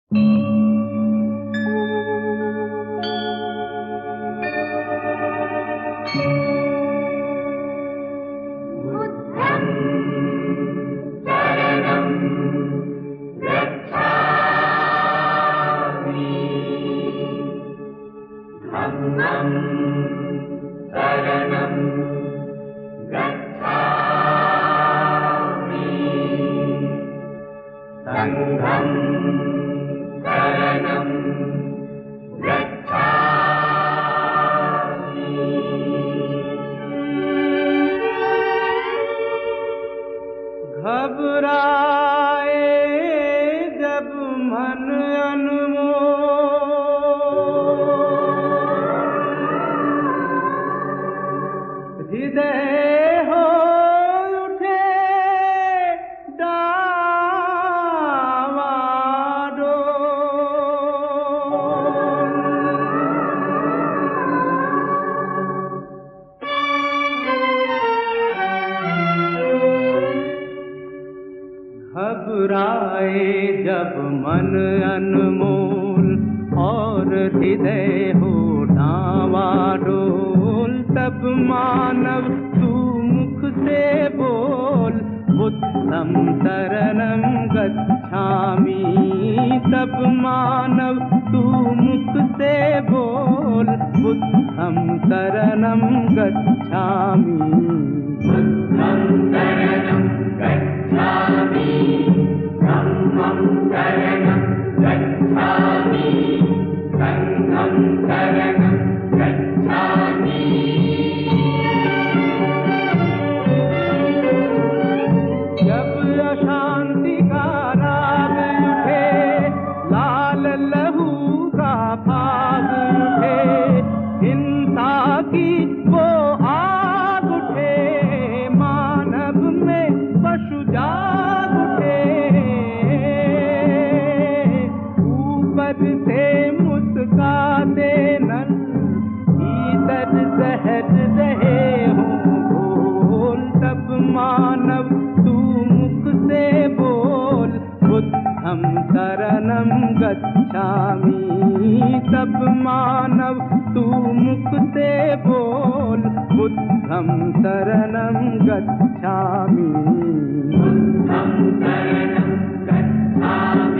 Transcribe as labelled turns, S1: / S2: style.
S1: घबराए जब मन अनमोल, हृदय हो उठे घबराए जब मन अनमोल और हृदय हो डावाडोल, तब मानव तू मुख से बोल बुद्धं शरणं गच्छामि। तब मानव तू मुख से बोल बुद्धं शरणं गच्छामि। बुद्धं शरणं गच्छामि, धम्मं शरणं गच्छामि, संघं शरणं गच्छामि। जब अशांति का राग उठे, लाल लहू का भाग उठे, हिंसा की वो आग उठे, मानव में पशु जाग उठे। ऊपर से मुस्काते नल, भीतर सहज रहे हों भोल, तब मानव तू मुख से बोल बुद्धं शरणं गच्छामि। तब मानव तू मुख से बोल बुद्धं शरणं गच्छामि। बुद्धं शरणं गच्छामि।